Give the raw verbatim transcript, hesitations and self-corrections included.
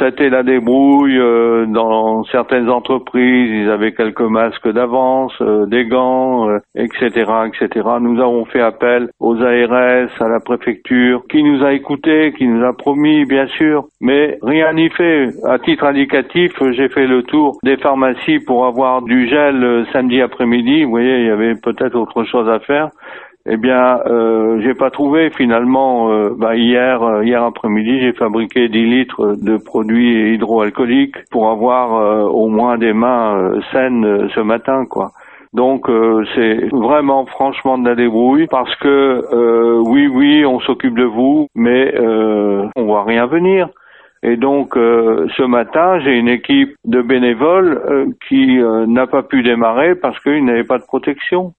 c'était la débrouille. Euh, dans certaines entreprises, ils avaient quelques masques d'avance, euh, des gants, euh, et cetera, et cetera. Nous avons fait appel aux A R S, à la préfecture, qui nous a écoutés, qui nous a promis, bien sûr, mais rien n'y fait. À titre indicatif, j'ai fait le tour des pharmacies pour avoir du gel euh, samedi après-midi. Vous voyez, il y avait peut-être autre chose à faire. Eh bien, euh, j'ai pas trouvé finalement. Euh, bah, hier, euh, hier après-midi, j'ai fabriqué dix litres de produits hydroalcooliques pour avoir euh, au moins des mains euh, saines euh, ce matin, quoi. Donc euh, c'est vraiment franchement de la débrouille parce que euh, oui, oui, on s'occupe de vous, mais euh, on voit rien venir. Et donc euh, ce matin, j'ai une équipe de bénévoles euh, qui euh, n'a pas pu démarrer parce qu'ils n'avaient pas de protection.